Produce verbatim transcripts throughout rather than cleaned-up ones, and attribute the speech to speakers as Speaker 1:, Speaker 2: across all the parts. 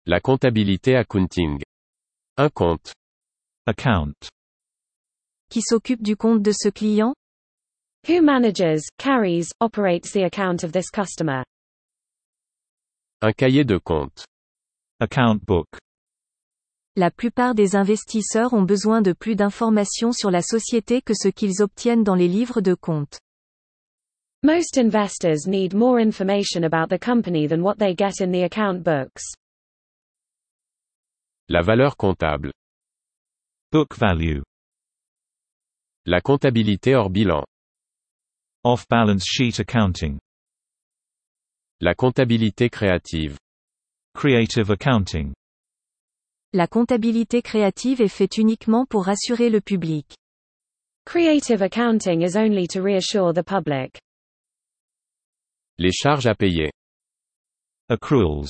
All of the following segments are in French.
Speaker 1: La comptabilité accounting. Un compte.
Speaker 2: Account.
Speaker 3: Qui s'occupe du compte de ce client?
Speaker 4: Who manages, carries, operates the account of this customer?
Speaker 1: Un cahier de compte.
Speaker 2: Account book.
Speaker 3: La plupart des investisseurs ont besoin de plus d'informations sur la société que ce qu'ils obtiennent dans les livres de compte.
Speaker 4: Most investors need more information about the company than what they get in the account books.
Speaker 1: La valeur comptable.
Speaker 2: Book value.
Speaker 1: La comptabilité hors bilan.
Speaker 2: Off-balance sheet accounting.
Speaker 1: La comptabilité créative.
Speaker 2: Creative accounting.
Speaker 3: La comptabilité créative est faite uniquement pour rassurer le public.
Speaker 4: Creative accounting is only to reassure the public.
Speaker 1: Les charges à payer.
Speaker 2: Accruals.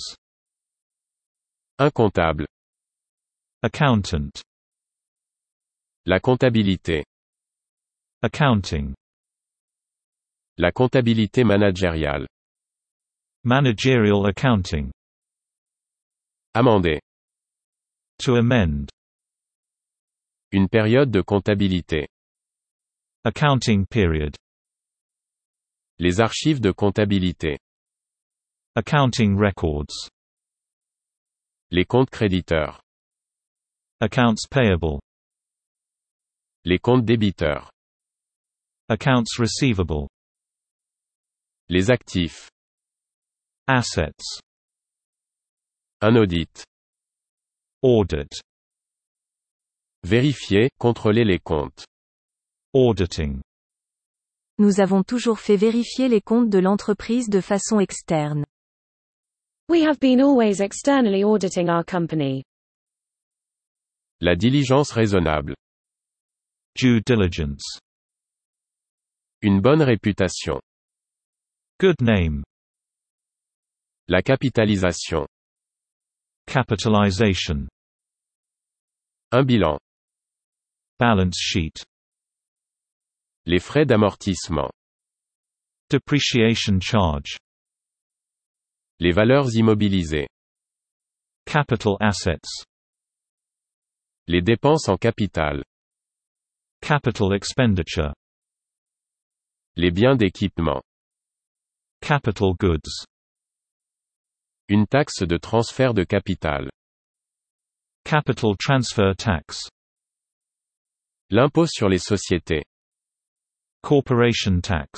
Speaker 1: Un comptable.
Speaker 2: Accountant.
Speaker 1: La comptabilité.
Speaker 2: Accounting.
Speaker 1: La comptabilité managériale.
Speaker 2: Managerial accounting.
Speaker 1: Amender.
Speaker 2: To amend.
Speaker 1: Une période de comptabilité.
Speaker 2: Accounting period.
Speaker 1: Les archives de comptabilité.
Speaker 2: Accounting records.
Speaker 1: Les comptes créditeurs.
Speaker 2: Accounts payable.
Speaker 1: Les comptes débiteurs.
Speaker 2: Accounts receivable.
Speaker 1: Les actifs.
Speaker 2: Assets.
Speaker 1: Un audit.
Speaker 2: Audit.
Speaker 1: Vérifier, contrôler les comptes.
Speaker 2: Auditing.
Speaker 3: Nous avons toujours fait vérifier les comptes de l'entreprise de façon externe.
Speaker 4: We have been always externally auditing our company.
Speaker 1: La diligence raisonnable.
Speaker 2: Due diligence.
Speaker 1: Une bonne réputation.
Speaker 2: Good name.
Speaker 1: La capitalisation.
Speaker 2: Capitalization.
Speaker 1: Un bilan.
Speaker 2: Balance sheet.
Speaker 1: Les frais d'amortissement.
Speaker 2: Depreciation charge.
Speaker 1: Les valeurs immobilisées.
Speaker 2: Capital assets.
Speaker 1: Les dépenses en capital.
Speaker 2: Capital expenditure.
Speaker 1: Les biens d'équipement.
Speaker 2: Capital goods.
Speaker 1: Une taxe de transfert de capital.
Speaker 2: Capital transfer tax.
Speaker 1: L'impôt sur les sociétés.
Speaker 2: Corporation tax.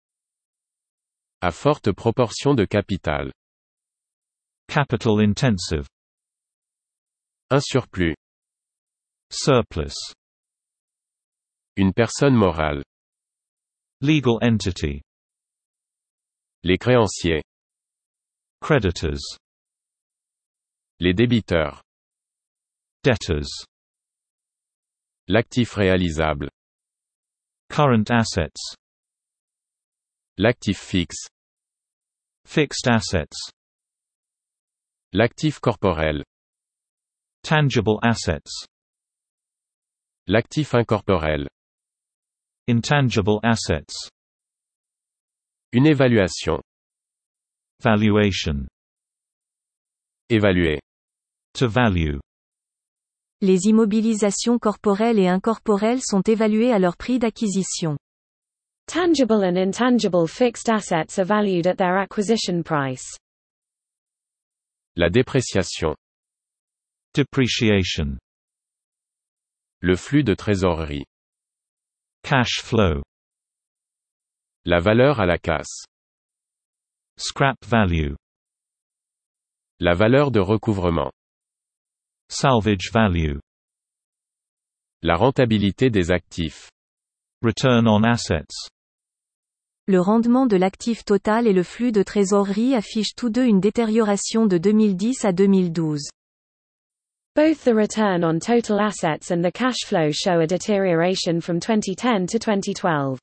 Speaker 1: À forte proportion de capital.
Speaker 2: Capital intensive.
Speaker 1: Un surplus.
Speaker 2: Surplus.
Speaker 1: Une personne morale.
Speaker 2: Legal entity.
Speaker 1: Les créanciers.
Speaker 2: Creditors.
Speaker 1: Les débiteurs.
Speaker 2: Debtors.
Speaker 1: L'actif réalisable.
Speaker 2: Current assets.
Speaker 1: L'actif fixe.
Speaker 2: Fixed assets.
Speaker 1: L'actif corporel.
Speaker 2: Tangible assets.
Speaker 1: L'actif incorporel.
Speaker 2: Intangible assets.
Speaker 1: Une évaluation.
Speaker 2: Valuation.
Speaker 1: Évaluer.
Speaker 2: To value.
Speaker 3: Les immobilisations corporelles et incorporelles sont évaluées à leur prix d'acquisition.
Speaker 4: Tangible and intangible fixed assets are valued at their acquisition price.
Speaker 1: La dépréciation.
Speaker 2: Depreciation.
Speaker 1: Le flux de trésorerie.
Speaker 2: Cash flow.
Speaker 1: La valeur à la casse.
Speaker 2: Scrap value.
Speaker 1: La valeur de recouvrement.
Speaker 2: Salvage value.
Speaker 1: La rentabilité des actifs.
Speaker 2: Return on assets.
Speaker 3: Le rendement de l'actif total et le flux de trésorerie affichent tous deux une détérioration de deux mille dix à deux mille douze.
Speaker 4: Both the return on total assets and the cash flow show a deterioration from twenty ten to twenty twelve.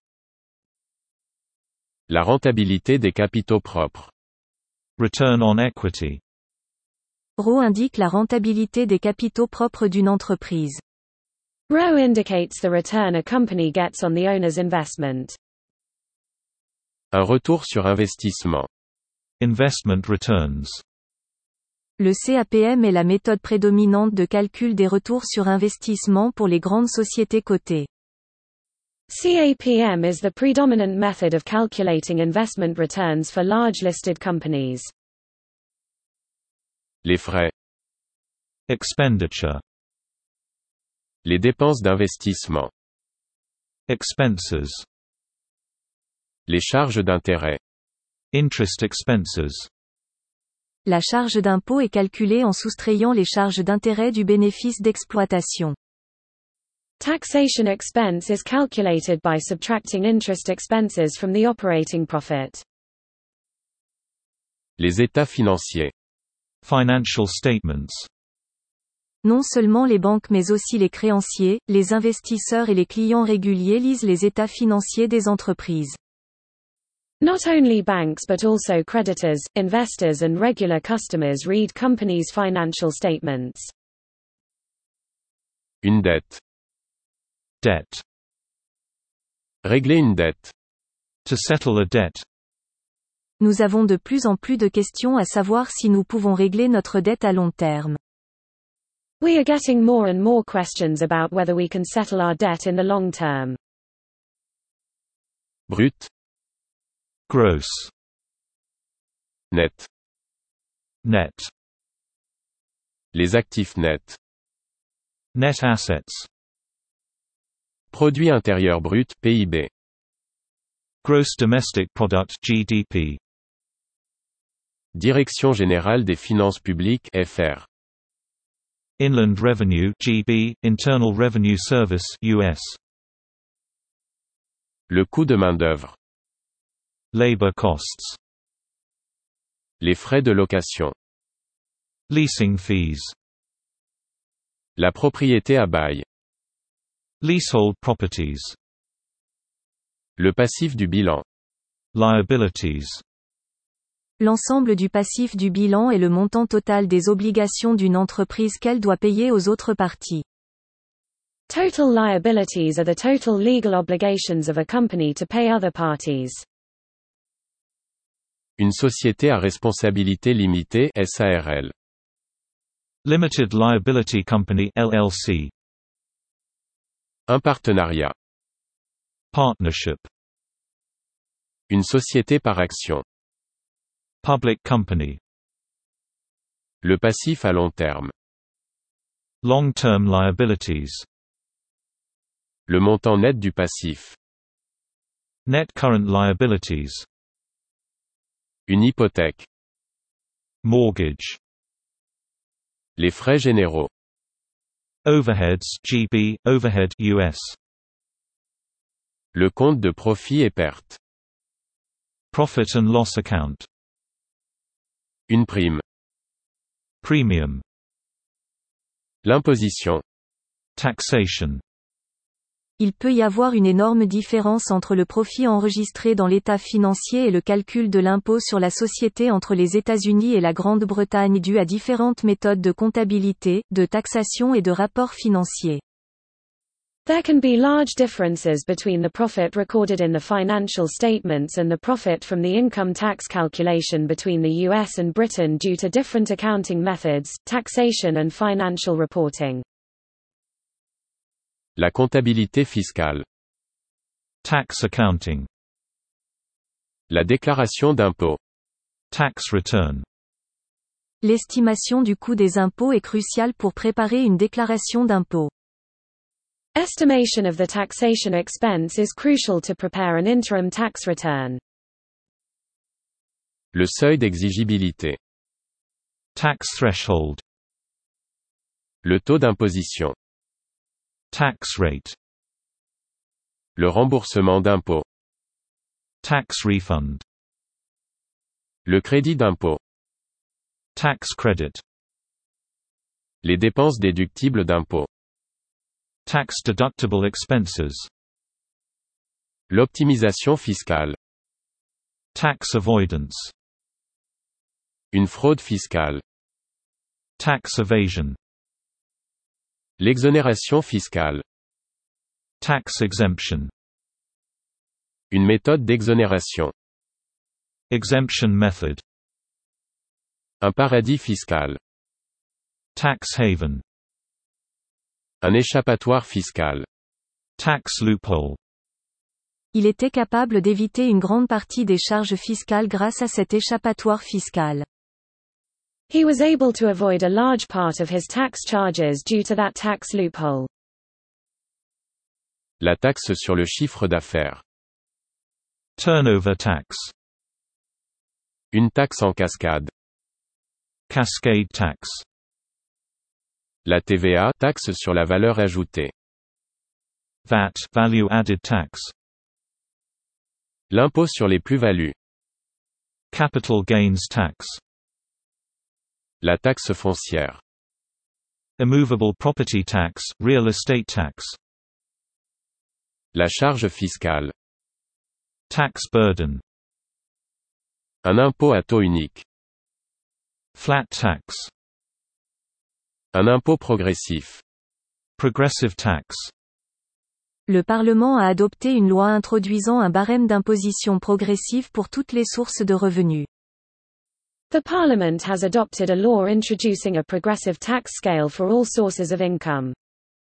Speaker 1: La rentabilité des capitaux propres.
Speaker 2: Return on equity.
Speaker 3: R O E indique la rentabilité des capitaux propres d'une entreprise.
Speaker 4: R O E indicates the return a company gets on the owner's investment.
Speaker 1: Un retour sur investissement.
Speaker 2: Investment returns.
Speaker 3: Le C A P M est la méthode prédominante de calcul des retours sur investissement pour les grandes sociétés cotées.
Speaker 4: C A P M is the predominant method of calculating investment returns for large listed companies.
Speaker 1: Les frais.
Speaker 2: Expenditure.
Speaker 1: Les dépenses d'investissement.
Speaker 2: Expenses.
Speaker 1: Les charges d'intérêt.
Speaker 2: Interest expenses.
Speaker 3: La charge d'impôt est calculée en soustrayant les charges d'intérêt du bénéfice d'exploitation.
Speaker 4: Taxation expense is calculated by subtracting interest expenses from the operating profit.
Speaker 1: Les états financiers.
Speaker 2: Financial statements.
Speaker 3: Non seulement les banques mais aussi les créanciers, les investisseurs et les clients réguliers lisent les états financiers des entreprises.
Speaker 4: Not only banks but also creditors, investors and regular customers read companies' financial statements.
Speaker 1: Une dette.
Speaker 2: Debt.
Speaker 1: Régler une dette.
Speaker 2: To settle a debt.
Speaker 3: Nous avons de plus en plus de questions à savoir si nous pouvons régler notre dette à long terme.
Speaker 4: We are getting more and more questions about whether we can settle our debt in the long term.
Speaker 1: Brut.
Speaker 2: Gross.
Speaker 1: Net.
Speaker 2: Net.
Speaker 1: Les actifs nets.
Speaker 2: Net assets.
Speaker 1: Produit intérieur brut, P I B.
Speaker 2: Gross domestic product, G D P.
Speaker 1: Direction générale des finances publiques, F R.
Speaker 2: Inland Revenue, G B, Internal Revenue Service, U S.
Speaker 1: Le coût de main-d'œuvre.
Speaker 2: Labor costs.
Speaker 1: Les frais de location.
Speaker 2: Leasing fees.
Speaker 1: La propriété à bail.
Speaker 2: Leasehold properties.
Speaker 1: Le passif du bilan.
Speaker 2: Liabilities.
Speaker 3: L'ensemble du passif du bilan est le montant total des obligations d'une entreprise qu'elle doit payer aux autres parties.
Speaker 4: Total liabilities are the total legal obligations of a company to pay other parties.
Speaker 1: Une société à responsabilité limitée, S A R L.
Speaker 2: Limited Liability Company, L L C.
Speaker 1: Un partenariat.
Speaker 2: Partnership.
Speaker 1: Une société par action.
Speaker 2: Public company.
Speaker 1: Le passif à long terme.
Speaker 2: Long-term liabilities.
Speaker 1: Le montant net du passif.
Speaker 2: Net current liabilities.
Speaker 1: Une hypothèque.
Speaker 2: Mortgage.
Speaker 1: Les frais généraux.
Speaker 2: Overheads, G B, overhead, U S.
Speaker 1: Le compte de profit et perte.
Speaker 2: Profit and loss account.
Speaker 1: Une prime.
Speaker 2: Premium.
Speaker 1: L'imposition.
Speaker 2: Taxation.
Speaker 3: Il peut y avoir une énorme différence entre le profit enregistré dans l'état financier et le calcul de l'impôt sur la société entre les États-Unis et la Grande-Bretagne dû à différentes méthodes de comptabilité, de taxation et de rapports financiers.
Speaker 4: There can be large differences between the profit recorded in the financial statements and the profit from the income tax calculation between the U S and Britain due to different accounting methods, taxation and financial reporting.
Speaker 1: La comptabilité fiscale.
Speaker 2: Tax accounting.
Speaker 1: La déclaration d'impôt.
Speaker 2: Tax return.
Speaker 3: L'estimation du coût des impôts est cruciale pour préparer une déclaration d'impôt.
Speaker 4: Estimation of the taxation expense is crucial to prepare an interim tax return.
Speaker 1: Le seuil d'exigibilité.
Speaker 2: Tax threshold.
Speaker 1: Le taux d'imposition.
Speaker 2: Tax rate.
Speaker 1: Le remboursement d'impôt.
Speaker 2: Tax refund.
Speaker 1: Le crédit d'impôt.
Speaker 2: Tax credit.
Speaker 1: Les dépenses déductibles d'impôt.
Speaker 2: Tax deductible expenses.
Speaker 1: L'optimisation fiscale.
Speaker 2: Tax avoidance.
Speaker 1: Une fraude fiscale.
Speaker 2: Tax evasion.
Speaker 1: L'exonération fiscale.
Speaker 2: Tax exemption.
Speaker 1: Une méthode d'exonération.
Speaker 2: Exemption method.
Speaker 1: Un paradis fiscal.
Speaker 2: Tax haven.
Speaker 1: Un échappatoire fiscal.
Speaker 2: Tax loophole.
Speaker 3: Il était capable d'éviter une grande partie des charges fiscales grâce à cet échappatoire fiscal.
Speaker 4: He was able to avoid a large part of his tax charges due to that tax loophole.
Speaker 1: La taxe sur le chiffre d'affaires.
Speaker 2: Turnover tax.
Speaker 1: Une taxe en cascade.
Speaker 2: Cascade tax.
Speaker 1: La T V A, taxe sur la valeur ajoutée.
Speaker 2: V A T, value added tax.
Speaker 1: L'impôt sur les plus-values.
Speaker 2: Capital gains tax.
Speaker 1: La taxe foncière.
Speaker 2: Immovable property tax, real estate tax.
Speaker 1: La charge fiscale.
Speaker 2: Tax burden.
Speaker 1: Un impôt à taux unique.
Speaker 2: Flat tax.
Speaker 1: Un impôt progressif.
Speaker 2: Progressive tax.
Speaker 3: Le Parlement a adopté une loi introduisant un barème d'imposition progressive pour toutes les sources de revenus.
Speaker 4: The Parliament has adopted a law introducing a progressive tax scale for all sources of income.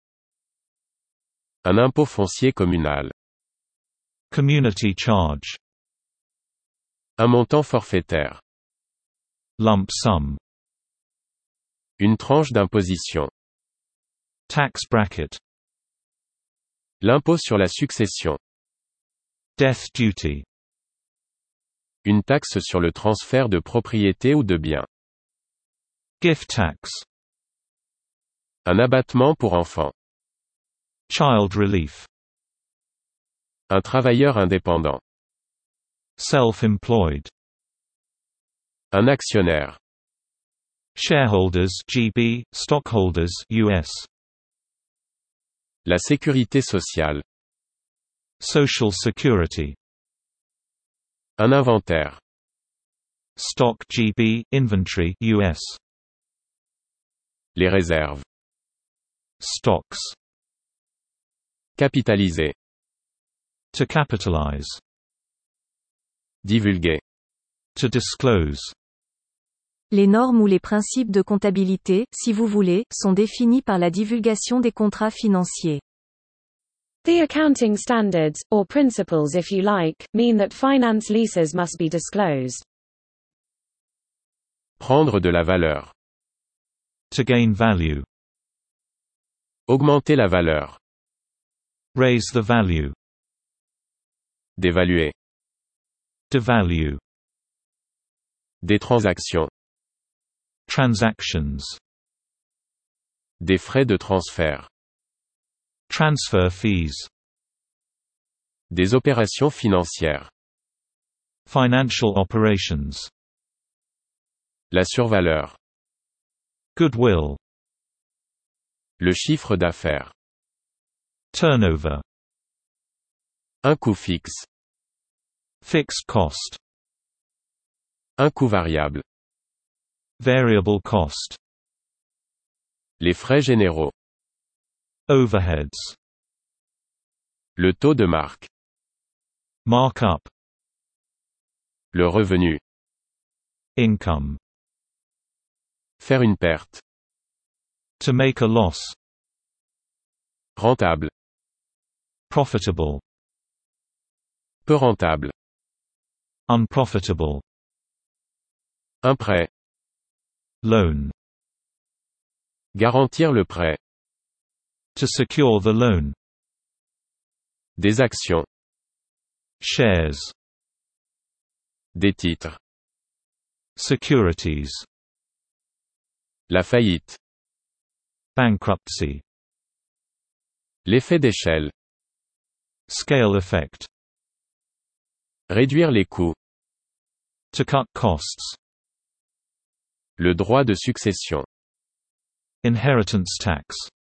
Speaker 1: Un impôt foncier communal.
Speaker 2: Community charge.
Speaker 1: Un montant forfaitaire.
Speaker 2: Lump sum.
Speaker 1: Une tranche d'imposition.
Speaker 2: Tax bracket.
Speaker 1: L'impôt sur la succession.
Speaker 2: Death duty.
Speaker 1: Une taxe sur le transfert de propriété ou de biens.
Speaker 2: Gift tax.
Speaker 1: Un abattement pour enfants.
Speaker 2: Child relief.
Speaker 1: Un travailleur indépendant.
Speaker 2: Self-employed.
Speaker 1: Un actionnaire.
Speaker 2: Shareholders G B, stockholders U S.
Speaker 1: La sécurité sociale.
Speaker 2: Social security.
Speaker 1: Un inventaire.
Speaker 2: Stock G B, inventory U S.
Speaker 1: Les réserves.
Speaker 2: Stocks.
Speaker 1: Capitaliser.
Speaker 2: To capitalize.
Speaker 1: Divulguer.
Speaker 2: To disclose.
Speaker 3: Les normes ou les principes de comptabilité, si vous voulez, sont définis par la divulgation des contrats financiers.
Speaker 4: The accounting standards, or principles if you like, mean that finance leases must be disclosed.
Speaker 1: Prendre de la valeur.
Speaker 2: To gain value.
Speaker 1: Augmenter la valeur.
Speaker 2: Raise the value.
Speaker 1: D'évaluer.
Speaker 2: Devalue.
Speaker 1: Des transactions.
Speaker 2: Transactions.
Speaker 1: Des frais de transfert.
Speaker 2: Transfer fees.
Speaker 1: Des opérations financières.
Speaker 2: Financial operations.
Speaker 1: La survaleur.
Speaker 2: Goodwill.
Speaker 1: Le chiffre d'affaires.
Speaker 2: Turnover.
Speaker 1: Un coût fixe.
Speaker 2: Fixed cost.
Speaker 1: Un coût variable.
Speaker 2: Variable cost.
Speaker 1: Les frais généraux.
Speaker 2: Overheads.
Speaker 1: Le taux de marque.
Speaker 2: Markup.
Speaker 1: Le revenu.
Speaker 2: Income.
Speaker 1: Faire une perte.
Speaker 2: To make a loss.
Speaker 1: Rentable.
Speaker 2: Profitable.
Speaker 1: Peu rentable.
Speaker 2: Unprofitable.
Speaker 1: Un prêt.
Speaker 2: Loan.
Speaker 1: Garantir le prêt.
Speaker 2: To secure the loan.
Speaker 1: Des actions.
Speaker 2: Shares.
Speaker 1: Des titres.
Speaker 2: Securities.
Speaker 1: La faillite.
Speaker 2: Bankruptcy.
Speaker 1: L'effet d'échelle.
Speaker 2: Scale effect.
Speaker 1: Réduire les coûts.
Speaker 2: To cut costs.
Speaker 1: Le droit de succession.
Speaker 2: Inheritance tax.